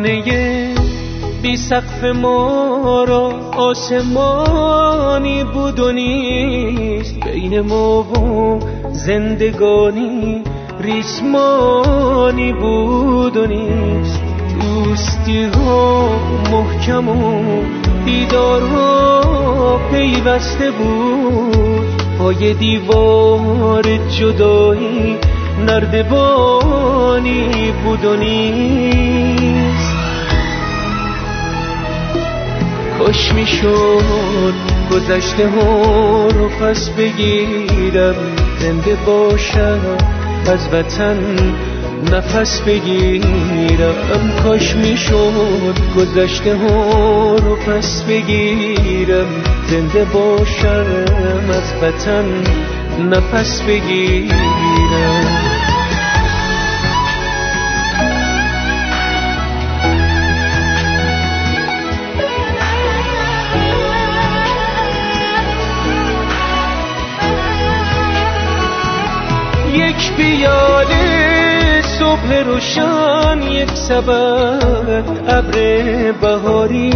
خانه بی سقف ما را آسمانی بود و نیست، بین ما و زندگانی ریسمانی بود و نیست. دوستی ها محکم و دیدارها پیوسته بود، پای دیوار جدایی نردبانی بود و نیست. کاش میشد گذشته ها رو پس بگیرم، زنده باشم از وطن نفس بگیرم. کاش میشد گذشته ها رو پس بگیرم، زنده باشم از وطن نفس بگیرم. یک پیاله صبح روشن، یک سبد ابر بهاری،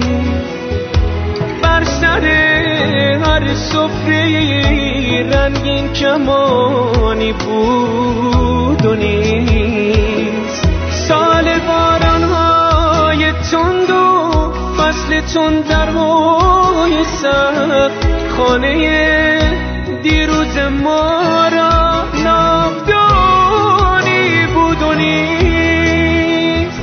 بر سر هر سفره رنگین کمانی بود و نیست. سال باران‌های تند و فصل تندرهای سخت، خانه دیروز ما را ناودانی بود و نیست.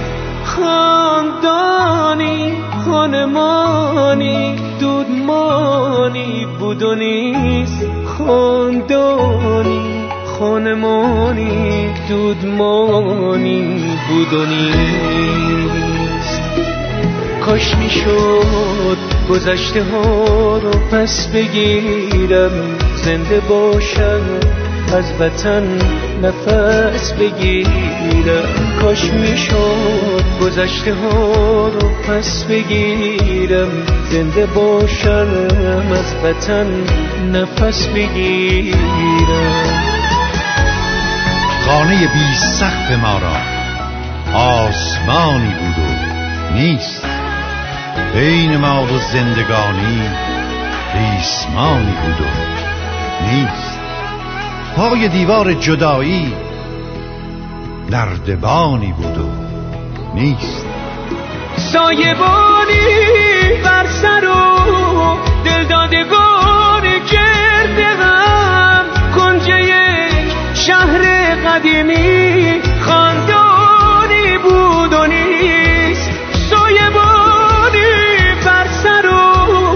خاندانی خانمانی دودمانی بود و نیست. خاندانی خانمانی دودمانی بود و نیست. کاش میشد گذشته ها رو پس بگیرم، زنده باشم از وطن نفس بگیرم. کاش میشد گذشته ها رو پس بگیرم، زنده باشم از وطن نفس بگیرم. خانه بی سقف ما را آسمانی بود و نیست، بین ما و زندگانی ریسمانی بود و نیست. پای دیوار جدایی نردبانی بود و نیست. سایبانی بر سر و دلدادگان گرد هم، کنج یک شهر قدیمی خاندانی بود و نیست. سایبانی بر سر و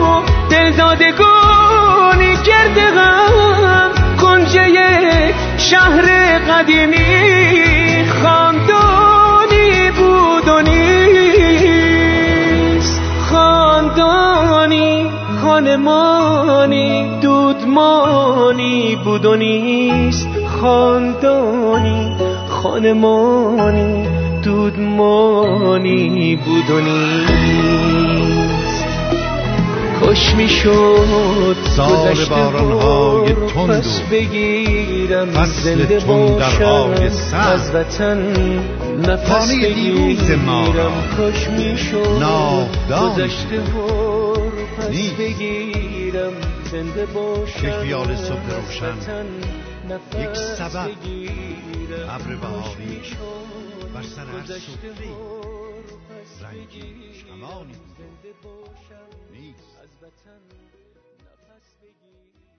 دلدادگان گرد هم، کنج یک شهر قدیمی خاندانی بود و نیست. خاندانی خانمانی دودمانی بود و نیست. خاندانی خانمانی دودمانی بود و نیست. کاش میشد سال باران‌های تند و بگیرم، زنده باشم از وطن نفس بگیرم. کاش میشد گذشته ها رو پس بگیرم، زنده باشم یک پیاله صبح روشن، یک نفس سبد بگیرم. ابر بهاری، بر سر هر سفره رنگین کمانی بود و نیست. از وطن نفس بگیر.